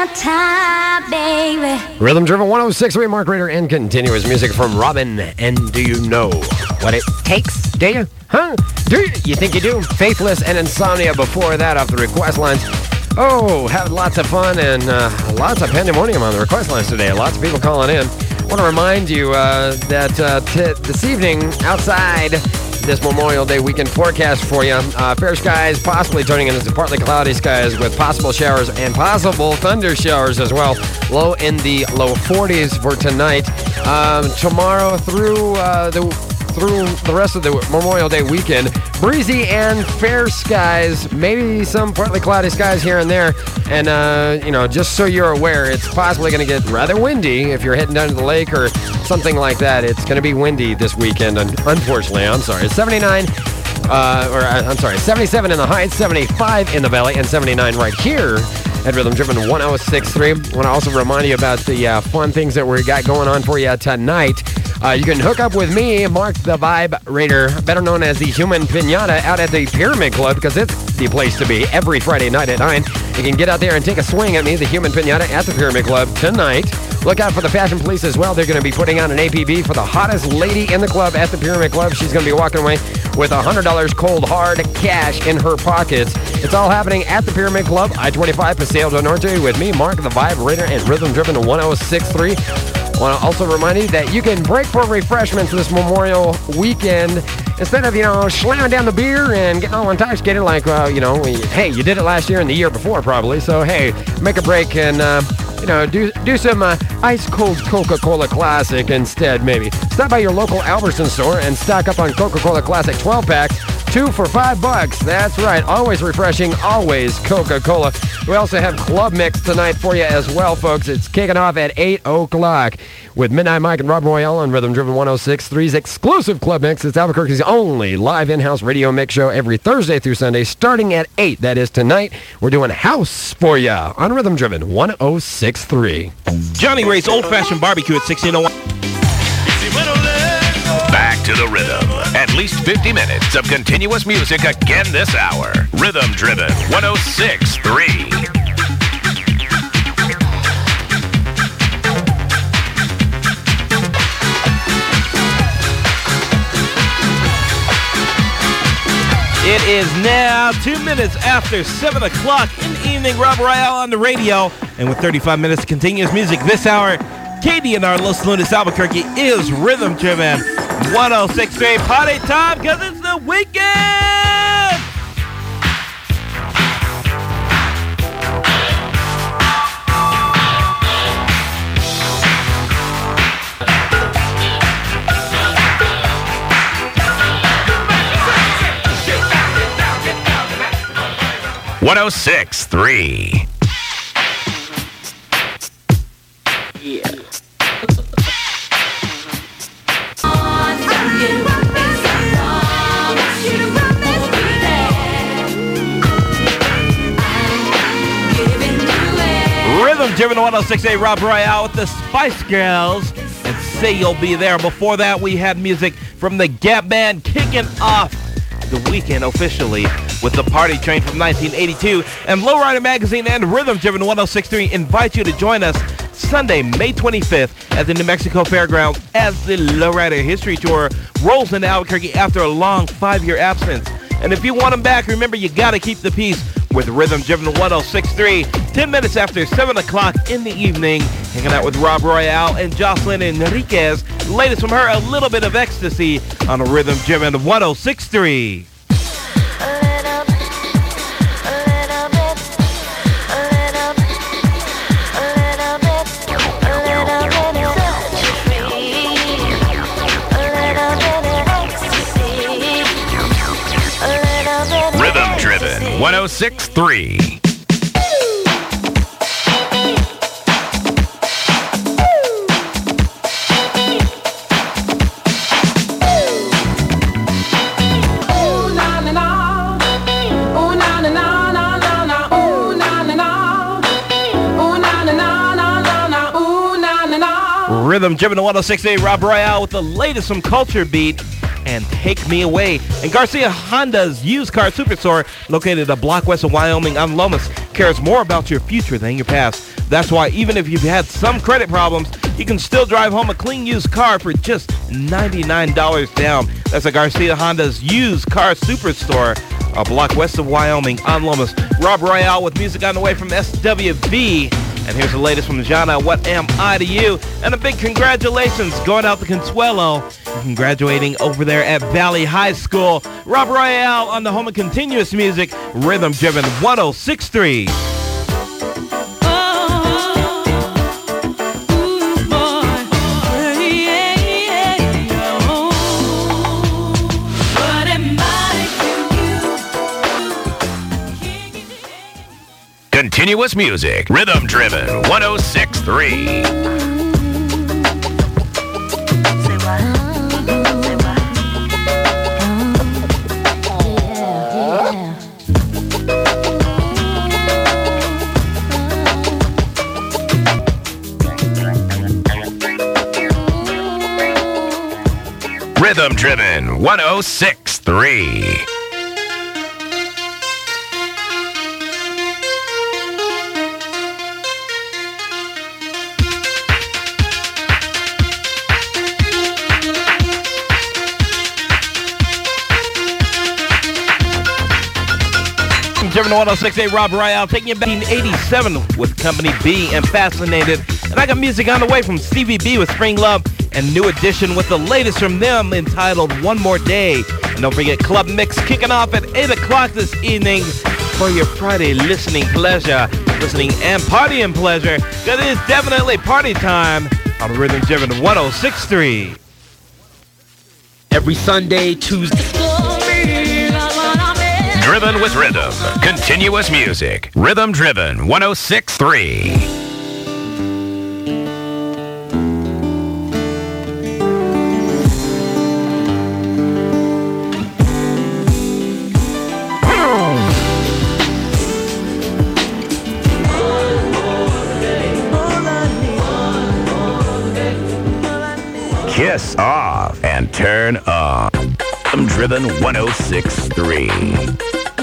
time, baby. Rhythm Driven 106.3, Mark Rader, and continuous music from Robin. And do you know what it takes? Do you? Huh? Do you? You think you do? Faithless and Insomnia before that off the request lines. Oh, had lots of fun and lots of pandemonium on the request lines today. Lots of people calling in. I want to remind you that this evening outside, this Memorial Day weekend forecast for you. Fair skies, possibly turning into partly cloudy skies with possible showers and possible thunder showers as well. Low in the low 40s for tonight. Tomorrow through the rest of the Memorial Day weekend, breezy and fair skies, maybe some partly cloudy skies here and there. And, just so you're aware, it's possibly going to get rather windy if you're heading down to the lake or something like that. It's going to be windy this weekend, unfortunately. I'm sorry. It's 77 in the heights, 75 in the valley, and 79 right here at Rhythm Driven 106.3. I want to also remind you about the fun things that we got going on for you tonight. You can hook up with me, Mark the Vibe Raider, better known as the Human Pinata, out at the Pyramid Club, because it's the place to be every Friday night at 9. You can get out there and take a swing at me, the Human Pinata, at the Pyramid Club tonight. Look out for the Fashion Police as well. They're going to be putting out an APB for the hottest lady in the club at the Pyramid Club. She's going to be walking away with $100 cold hard cash in her pockets. It's all happening at the Pyramid Club, I-25 Paseo del Norte, with me, Mark the Vibe Raider, and Rhythm Driven 106.3. I want to also remind you that you can break for refreshments this Memorial weekend. Instead of, slamming down the beer and getting all intoxicated like, hey, you did it last year and the year before probably. So, hey, make a break and, do some ice-cold Coca-Cola Classic instead, maybe. Stop by your local Albertson store and stock up on Coca-Cola Classic 12-packs. 2 for $5. That's right. Always refreshing. Always Coca-Cola. We also have Club Mix tonight for you as well, folks. It's kicking off at 8 o'clock with Midnight Mike and Rob Royale on Rhythm Driven 106.3's exclusive Club Mix. It's Albuquerque's only live in-house radio mix show every Thursday through Sunday starting at 8. That is tonight. We're doing House for you on Rhythm Driven 106.3. Johnny Ray's Old Fashioned Barbecue at 1601. Back to the rhythm. At least 50 minutes of continuous music again this hour. Rhythm Driven 106.3. It is now 2 minutes after 7 o'clock in the evening. Rob Royale on the radio. And with 35 minutes of continuous music this hour, Katie and our Los Lunas Albuquerque is Rhythm Driven 106.3. Party time because it's the weekend! One 106.3. Yeah. Rhythm Driven 106.8, Rob Royale with the Spice Girls and Say You'll Be There. Before that, we had music from the Gap Band kicking off the weekend officially with the Party Train from 1982. And Lowrider Magazine and Rhythm Driven 106.3 invite you to join us Sunday, May 25th at the New Mexico Fairgrounds as the Lowrider History Tour rolls into Albuquerque after a long 5-year absence. And if you want them back, remember you got to keep the peace with Rhythm Driven 106.3. 10 minutes after 7 o'clock in the evening, hanging out with Rob Royale and Jocelyn Enriquez. Latest from her, A Little Bit of Ecstasy on Rhythm Driven 106.3. Rhythm Driven 106.3. Rhythm Driven 106.8, Rob Royale with the latest from Culture Beat and Take Me Away. And Garcia Honda's used car superstore, located a block west of Wyoming on Lomas, cares more about your future than your past. That's why even if you've had some credit problems, you can still drive home a clean used car for just $99 down. That's at Garcia Honda's used car superstore, a block west of Wyoming on Lomas. Rob Royale with music on the way from SWV. And here's the latest from Jana, What Am I to You? And a big congratulations going out to Consuelo, graduating over there at Valley High School. Rob Royale on the home of continuous music, Rhythm Driven 106.3. Continuous music, Rhythm Driven 106.3. Rhythm Driven 106.3. Driven 106.8, Rob Royale, taking you back in 1987 with Company B and Fascinated. And I got music on the way from Stevie B with Spring Love and New Edition with the latest from them entitled One More Day. And don't forget Club Mix kicking off at 8 o'clock this evening for your Friday listening pleasure. Listening and partying pleasure. Because it is definitely party time on Rhythm Driven 106.3. Every Sunday, Tuesday. Driven with Rhythm. Continuous music. Rhythm Driven 106.3. Kiss off and turn on. Rhythm Driven 106.3.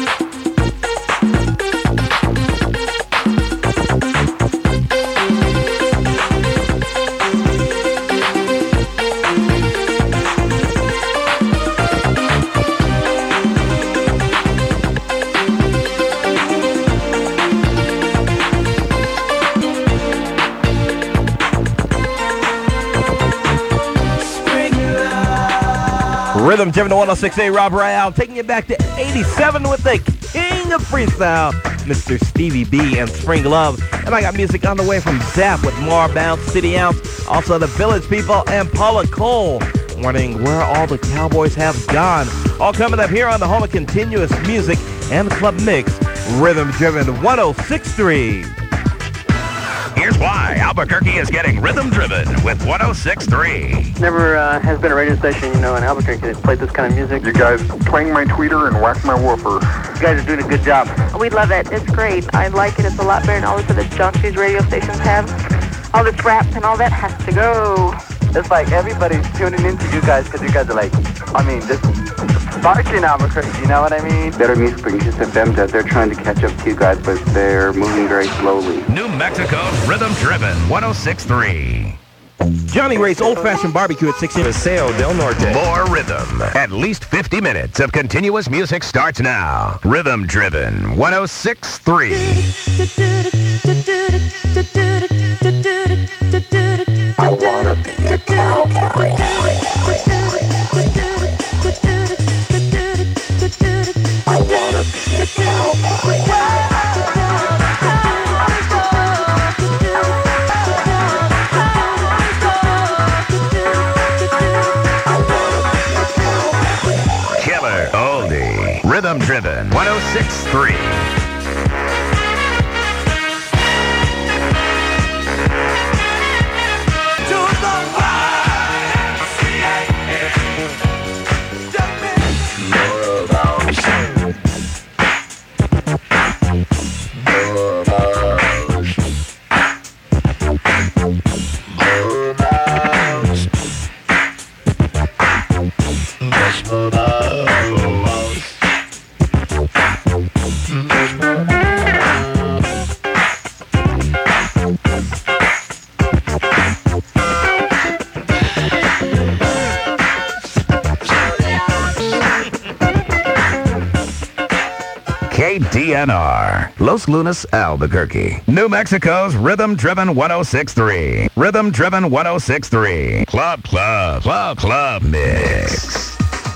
Rhythm Driven 106.8, Rob Royale, taking you back to 87 with the king of freestyle, Mr. Stevie B and Spring Love. And I got music on the way from Zap with More Bounce, City Ounce, also the Village People, and Paula Cole, wondering where all the cowboys have gone. All coming up here on the home of continuous music and Club Mix, Rhythm Driven 106.3. Here's why Albuquerque is getting Rhythm Driven with 106.3. Never has been a radio station, in Albuquerque that played this kind of music. You guys playing my tweeter and whack my woofer. You guys are doing a good job. We love it. It's great. I like it. It's a lot better than all the other junk these radio stations have. All this rap and all that has to go. It's like everybody's tuning into you guys because you guys are this sparkling Albuquerque, you know what I mean? Better Music brings FM that they're trying to catch up to you guys, but they're moving very slowly. New Mexico's Rhythm Driven 106.3. Johnny Ray's Old Fashioned Barbecue at 16 Paseo del Norte. More rhythm. At least 50 minutes of continuous music starts now. Rhythm Driven 106.3. I wanna be a cowboy. I wanna be a cowboy. Killer oldie. Rhythm Driven 106.3. KNR, Los Lunas, Albuquerque. New Mexico's Rhythm Driven 106.3. Rhythm Driven 106.3. Club Mix.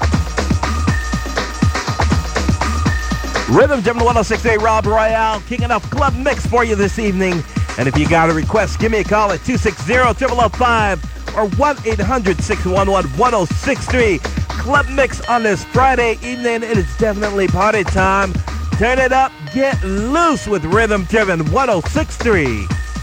Rhythm Driven 106.8, Rob Royale, kicking off Club Mix for you this evening. And if you got a request, give me a call at 260-0005 or 1-800-611-1063. Club Mix on this Friday evening. It is definitely party time. Turn it up, get loose with Rhythm Driven 106.3.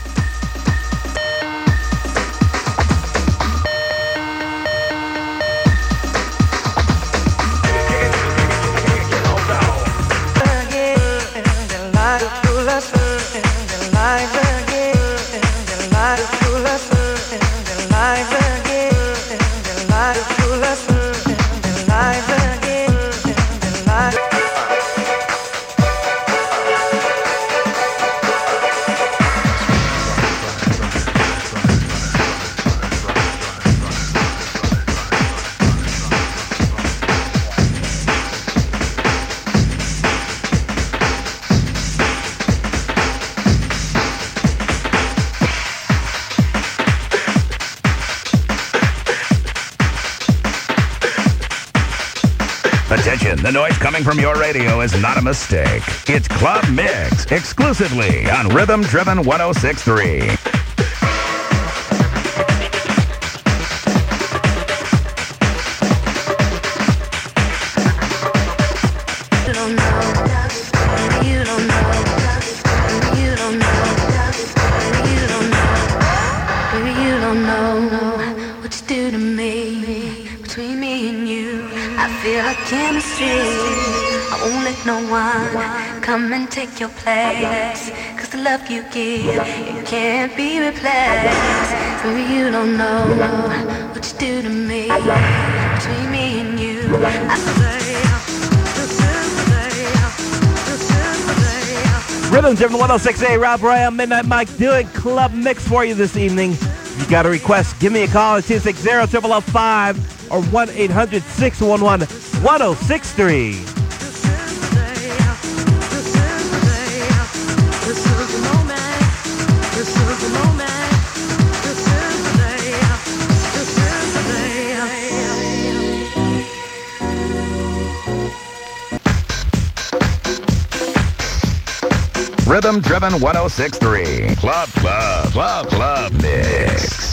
Attention, the noise coming from your radio is not a mistake. It's Club Mix, exclusively on Rhythm Driven 106.3. Chemistry, I won't let no one come and take your place. Cause the love you give, it can't be replaced. Baby, you don't know what you do to me. Between me and you, I say, Rhythm Driven 106.8, Rob Royale, Midnight Mike doing Club Mix for you this evening. If you got a request, give me a call at 260-0005 or 1-800-611-1063. Rhythm Driven 106.3. Club Mix.